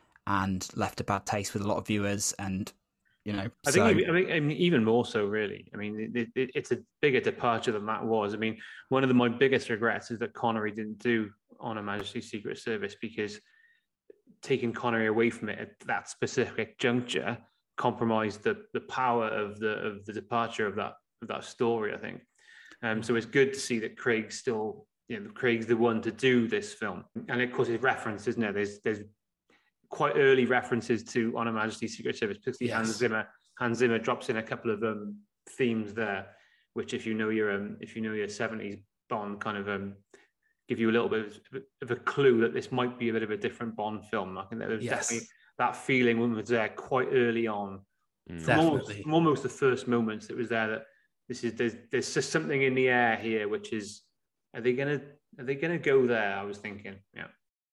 and left a bad taste with a lot of viewers. And, you know, I so... think I mean, I mean, even more so, really. I mean, it, it, it's a bigger departure than that was. I mean, one of the, my biggest regrets is that Connery didn't do On Her Majesty's Secret Service, because taking Connery away from it at that specific juncture compromised the the power of the of the departure of that of that story, I think. Um, so it's good to see that Craig's still, you know, Craig's the one to do this film. And of course, his reference, isn't there? There's there's quite early references to On Her Majesty's Secret Service, particularly yes. Hans Zimmer. Hans Zimmer drops in a couple of um, themes there, which if you know your um, if you know your seventies Bond, kind of um, give you a little bit of a clue that this might be a bit of a different Bond film. I think there was yes. definitely that feeling was there quite early on. Mm. From almost, from almost the first moments, it was there that this is there's there's just something in the air here, which is, are they gonna are they gonna go there? I was thinking, yeah.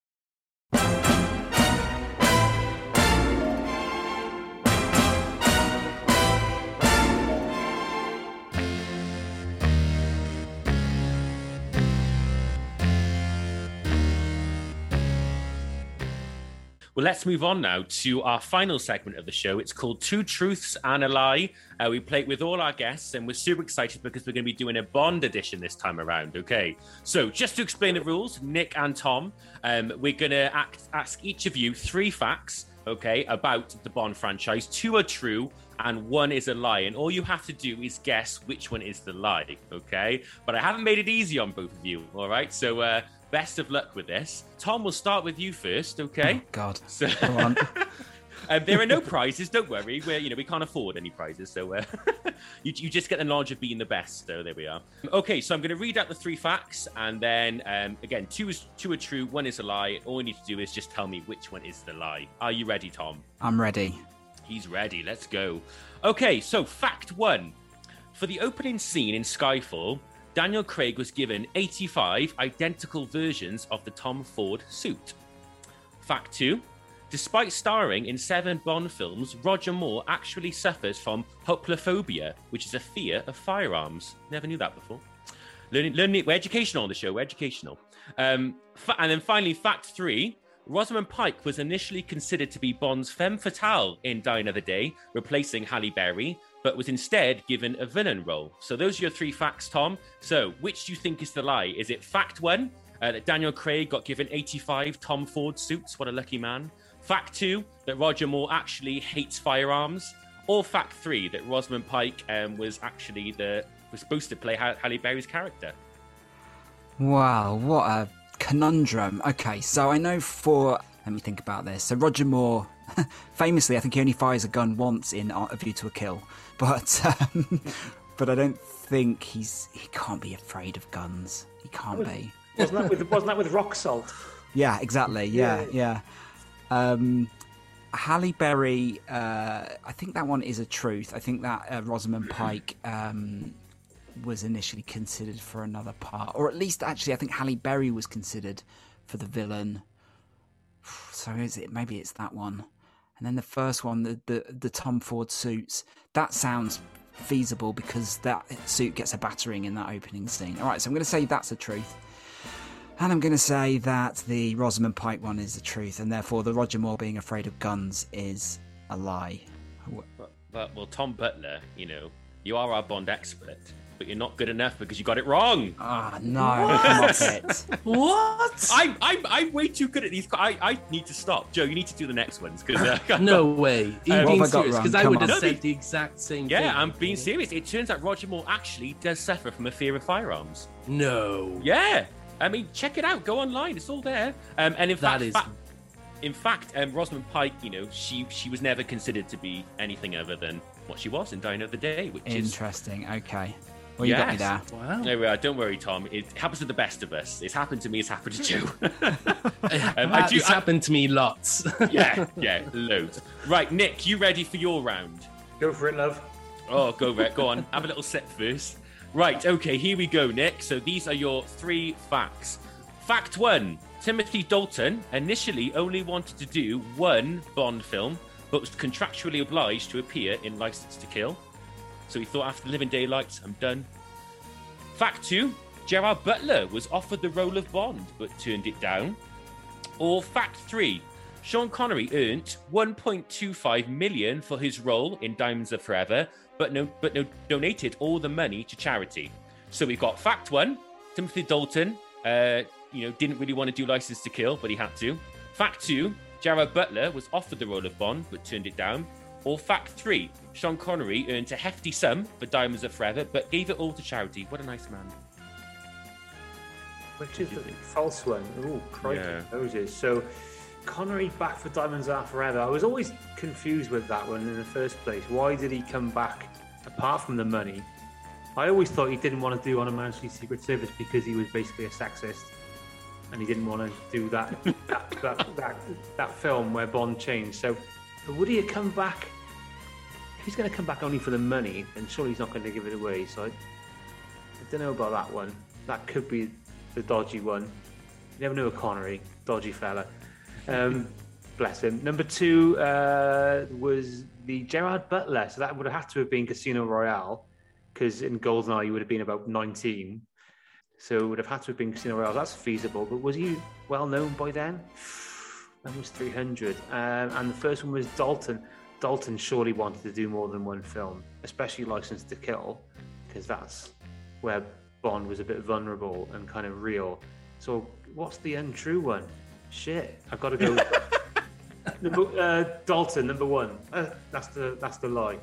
Well, let's move on now to our final segment of the show. It's called Two Truths and a Lie. Uh, we play it with all our guests, and we're super excited because we're going to be doing a Bond edition this time around, okay? So just to explain the rules, Nick and Tom, um, we're going to ask each of you three facts, okay, about the Bond franchise. Two are true, and one is a lie. And all you have to do is guess which one is the lie, okay? But I haven't made it easy on both of you, all right? So... Uh, best of luck with this. Tom, we'll start with you first, okay? Oh, God. So, Go on. um, there are no prizes, don't worry. We're, you know, we can't afford any prizes, so uh, you, you just get the knowledge of being the best. So there we are. Okay, so I'm going to read out the three facts, and then, um, again, two is two are true, one is a lie. All you need to do is just tell me which one is the lie. Are you ready, Tom? I'm ready. He's ready. Let's go. Okay, so fact one. For the opening scene in Skyfall, Daniel Craig was given eighty-five identical versions of the Tom Ford suit. Fact two. Despite starring in seven Bond films, Roger Moore actually suffers from hoplophobia, which is a fear of firearms. Never knew that before. Learning, learning, we're educational on the show. We're educational. Um, fa- and then finally, fact three. Rosamund Pike was initially considered to be Bond's femme fatale in Die Another Day, replacing Halle Berry, but was instead given a villain role. So those are your three facts, Tom. So which do you think is the lie? Is it fact one, uh, that Daniel Craig got given eighty-five Tom Ford suits? What a lucky man. Fact two, that Roger Moore actually hates firearms? Or fact three, that Rosamund Pike um, was actually the was supposed to play Halle Berry's character? Wow, what a conundrum. Okay, so I know for... Let me think about this. So Roger Moore Famously, I think he only fires a gun once in A View to a Kill, but um, but I don't think he's he can't be afraid of guns. He can't was, be. Wasn't that with wasn't that with Rock Salt? Yeah, exactly. Yeah, yeah. yeah. Um, Halle Berry, uh, I think that one is a truth. I think that uh, Rosamund Pike um, was initially considered for another part, or at least actually, I think Halle Berry was considered for the villain. So is it? Maybe it's that one. And then the first one, the the, the Tom Ford suits. That sounds feasible because that suit gets a battering in that opening scene. All right, so I'm going to say that's a truth. And I'm going to say that the Rosamund Pike one is the truth, and therefore the Roger Moore being afraid of guns is a lie. But, but, well, Tom Butler, you know, you are our Bond expert, but you're not good enough because you got it wrong. Ah, oh, no, come off it. What? I'm, I'm, I'm way too good at these. I, I need to stop. Joe, you need to do the next ones. Cause, uh, no way. You're um, being serious, because I would have on. said the exact same yeah, thing. Yeah, I'm being serious. It turns out Roger Moore actually does suffer from a fear of firearms. No. Yeah. I mean, check it out. Go online. It's all there. Um, and in that fact, is... fa- in fact, um, Rosamund Pike, you know, she she was never considered to be anything other than what she was in Die Another Day, which Interesting. is interesting. Okay. Well, you yes. got me there. Wow. No, uh, don't worry, Tom. It happens to the best of us. It's happened to me. It's happened to Joe. um, I do, it's I, happened to me lots. yeah, yeah, loads. Right, Nick, you ready for your round? Go for it, love. Oh, go for it. Go on. Have a little sip first. Right, okay, here we go, Nick. So these are your three facts. Fact one, Timothy Dalton initially only wanted to do one Bond film, but was contractually obliged to appear in Licence to Kill. So he thought, after Living Daylights, I'm done. Fact two, Gerard Butler was offered the role of Bond, but turned it down. Or fact three, Sean Connery earned one point two five million dollars for his role in Diamonds Are Forever, but no, but no, donated all the money to charity. So we've got fact one, Timothy Dalton, uh, you know, didn't really want to do Licence to Kill, but he had to. Fact two, Gerard Butler was offered the role of Bond, but turned it down. Or fact three, Sean Connery earned a hefty sum for Diamonds Are Forever, but gave it all to charity. What a nice man. Which is the false one? Oh, crikey, yeah. Those is. So, Connery back for Diamonds Are Forever. I was always confused with that one in the first place. Why did he come back, apart from the money? I always thought he didn't want to do On a Man's Secret Service because he was basically a sexist. And he didn't want to do that that, that, that, that film where Bond changed. So, would he have come back? If he's going to come back only for the money, then surely he's not going to give it away. So I, I don't know about that one. That could be the dodgy one. You never know with Connery, dodgy fella. Um, bless him. Number two uh, was the Gerard Butler. So that would have had to have been Casino Royale, because in GoldenEye you would have been about nineteen. So it would have had to have been Casino Royale. That's feasible. But was he well known by then? That was three hundred. Um, and the first one was Dalton. Dalton surely wanted to do more than one film, especially Licence to Kill, because that's where Bond was a bit vulnerable and kind of real. So what's the untrue one? Shit, I've got to go. number, uh, Dalton, number one. Uh, that's the that's the lie.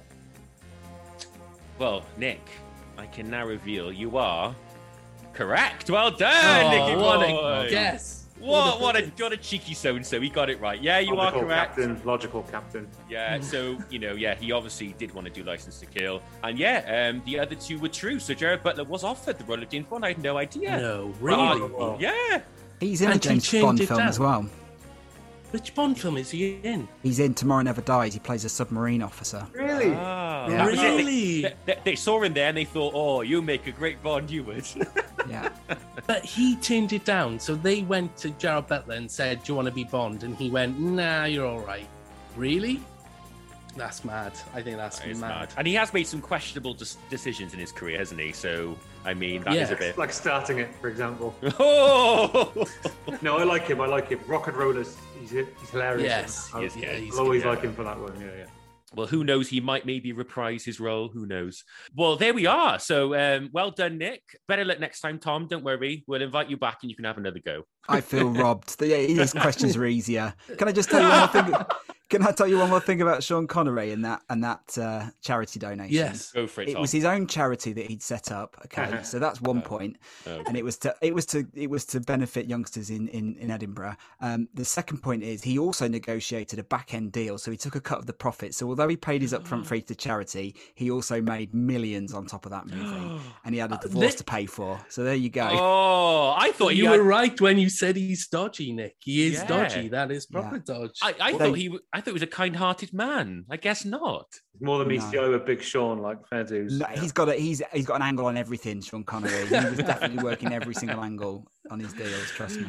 Well, Nick, I can now reveal you are correct. Well done, oh, Nicky what boy. a guess. What what a what a cheeky so and so. He got it right. Yeah, you logical are correct. Captain, logical captain. Yeah. So you know, yeah, he obviously did want to do Licence to Kill, and yeah, um, the other two were true. So Gerard Butler was offered the role of James Bond. I had no idea. No, really? Uh, yeah. He's in and a James Bond film down. as well. Which Bond film is he in? He's in Tomorrow Never Dies. He plays a submarine officer. Really? Ah, yeah. Really? They, they, they saw him there and they thought, oh, you make a great Bond, you would. Yeah. But he turned it down. So they went to Gerard Butler and said, do you want to be Bond? And he went, nah, you're all right. Really? That's mad. I think that's that mad. mad. And he has made some questionable des- decisions in his career, hasn't he? So, I mean, that yeah. is a bit... Like starting it, for example. Oh! No, I like him. I like him. Rock and Rollers. He's, he's hilarious. Yes. I'll, He is, yeah, he's I'll always good, like yeah. him for that one. Yeah, yeah. Well, who knows? He might maybe reprise his role. Who knows? Well, there we are. So, um, well done, Nick. Better luck next time, Tom. Don't worry. We'll invite you back and you can have another go. I feel robbed. The, these questions are easier. Can I just tell you one thing? Can I tell you one more thing about Sean Connery and that and that uh, charity donation? Yes, go for it. It Tom. was his own charity that he'd set up. Okay, so that's one point, okay. and it was to it was to it was to benefit youngsters in in, in Edinburgh. Um, the second point is he also negotiated a back end deal, so he took a cut of the profit. So although he paid his upfront fee to charity, he also made millions on top of that movie, and he had a divorce to pay for. So there you go. Oh, I thought you he were had... right when you said he's dodgy, Nick. He is Yeah. dodgy. That is proper Yeah. dodge. I, I Well, thought they- he. I thought he was a kind-hearted man. I guess not. More than me No. stealing with Big Sean, like fair dues. No, Yeah. he's got a he's he's got an angle on everything, Sean Connery. He was definitely working every single angle on his deals. Trust me.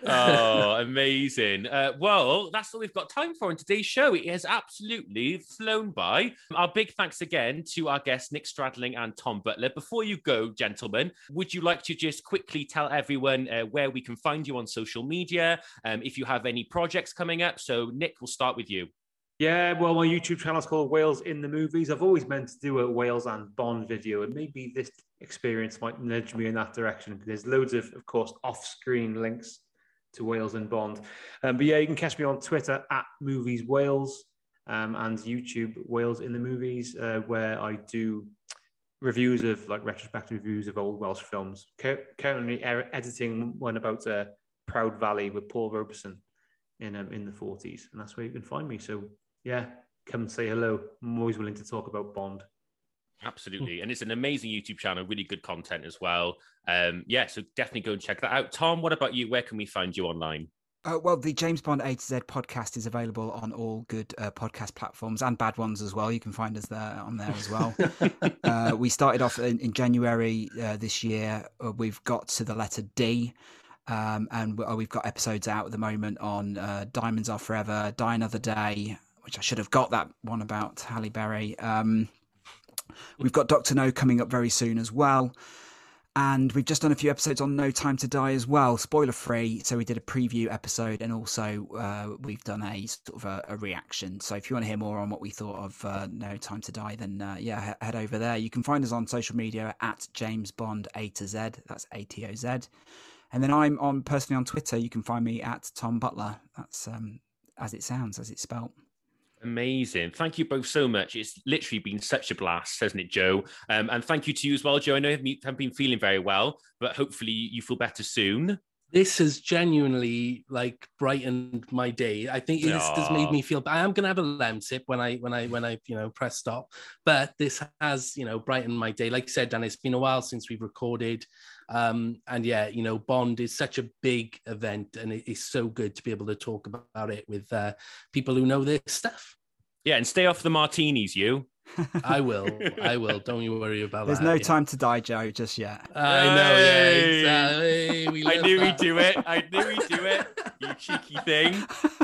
Oh, amazing. Uh, well, that's all we've got time for in today's show. It has absolutely flown by. Our big thanks again to our guests, Nick Stradling and Tom Butler. Before you go, gentlemen, would you like to just quickly tell everyone uh, where we can find you on social media, um, if you have any projects coming up? So, Nick, we'll start with you. Yeah, well, my YouTube channel is called Wales in the Movies. I've always meant to do a Wales and Bond video, and maybe this experience might nudge me in that direction. There's loads of, of course, off-screen links to Wales and Bond. Um, but yeah, you can catch me on Twitter at Movies Wales um, and YouTube Wales in the Movies, uh, where I do reviews of like retrospective reviews of old Welsh films. Cur- currently er- editing one about uh, Proud Valley with Paul Robeson in um, in the forties, and that's where you can find me. So yeah, come and say hello. I'm always willing to talk about Bond. Absolutely. And it's an amazing YouTube channel, really good content as well. Um, yeah, so definitely go and check that out. Tom, what about you? Where can we find you online? Uh, well, the James Bond A to Z podcast is available on all good uh, podcast platforms and bad ones as well. You can find us there on there as well. uh, we started off in, in January uh, this year. Uh, we've got to the letter D. Um, and we- uh, we've got episodes out at the moment on uh, Diamonds Are Forever, Die Another Day, which I should have got that one about Halle Berry. Um, we've got Doctor No coming up very soon as well. And we've just done a few episodes on No Time to Die as well, spoiler free. So we did a preview episode, and also uh, we've done a sort of a, a reaction. So if you want to hear more on what we thought of uh, No Time to Die, then uh, yeah, he- head over there. You can find us on social media at James Bond A to Z. That's A T O Z. And then I'm on personally on Twitter. You can find me at Tom Butler. That's um, as it sounds, as it's spelt. Amazing. Thank you both so much. It's literally been such a blast, hasn't it, Joe? Um, and thank you to you as well, Joe. I know you haven't- haven't been feeling very well, but hopefully you feel better soon. This has genuinely like brightened my day. I think this has Aw. made me feel. I am gonna have a lem sip when I when I when I you know press stop, but this has you know brightened my day. Like I said, Dan, it's been a while since we've recorded, um, and yeah, you know, Bond is such a big event, and it is so good to be able to talk about it with uh, people who know this stuff. Yeah, and stay off the martinis, you. I will, I will. Don't you worry about There's that. no yeah. time to die, Joe, just yet. I know, yeah, Hey! exactly. We I love knew that. he'd do it. I knew he'd do it. You cheeky thing.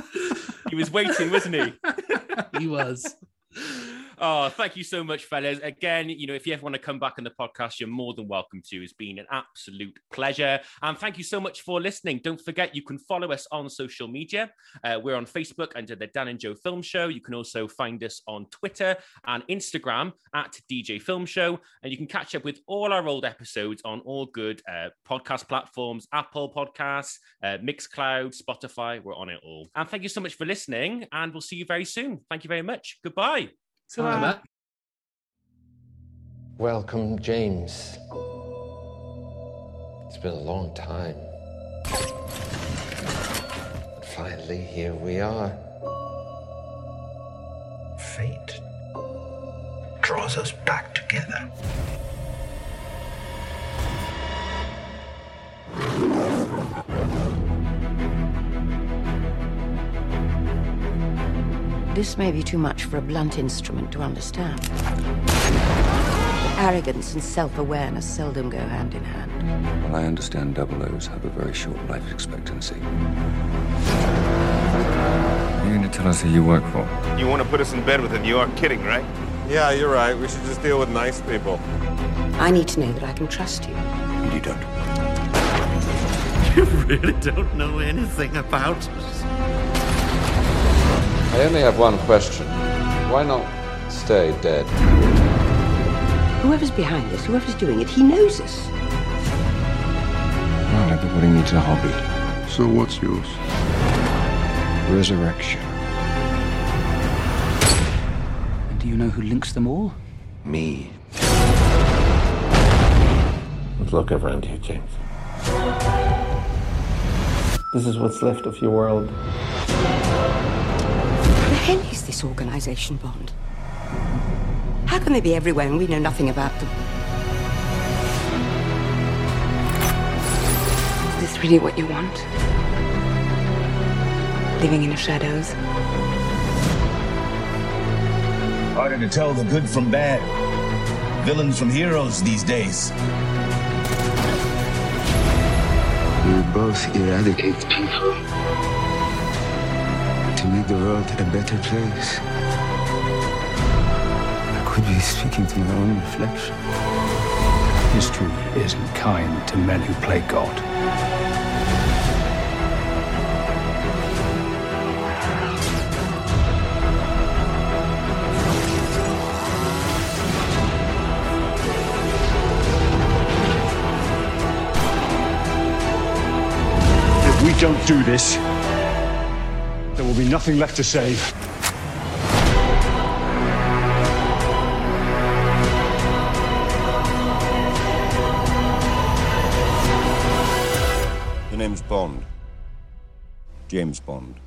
He was waiting, wasn't he? He was. Oh, thank you so much, fellas. Again, you know, if you ever want to come back on the podcast, you're more than welcome to. It's been an absolute pleasure. And thank you so much for listening. Don't forget, you can follow us on social media. Uh, we're on Facebook under the Dan and Joe Film Show. You can also find us on Twitter and Instagram at D J Film Show. And you can catch up with all our old episodes on all good uh, podcast platforms, Apple Podcasts, uh, Mixcloud, Spotify. We're on it all. And thank you so much for listening. And we'll see you very soon. Thank you very much. Goodbye. So, Bye, uh, Matt. Welcome, James. It's been a long time. Finally, here we are. Fate draws us back together. This may be too much for a blunt instrument to understand. Arrogance and self-awareness seldom go hand in hand. Well, I understand double O's have a very short life expectancy. You're going to tell us who you work for? You want to put us in bed with him? You aren't kidding, right? Yeah, you're right. We should just deal with nice people. I need to know that I can trust you. And you don't. You really don't know anything about us. I only have one question. Why not stay dead? Whoever's behind this, whoever's doing it, he knows us. Well, everybody needs a hobby. So what's yours? Resurrection. Do you know who links them all? Me. Let's look around here, James. This is what's left of your world. Who the hell is this organization, Bond? How can they be everywhere and we know nothing about them? Is this really what you want? Living in the shadows? Harder to tell the good from bad. Villains from heroes these days. We both eradicate people to make the world a better place. I could be speaking to my own reflection. History isn't kind to men who play God. If we don't do this, there will be nothing left to save. The name's Bond. James Bond.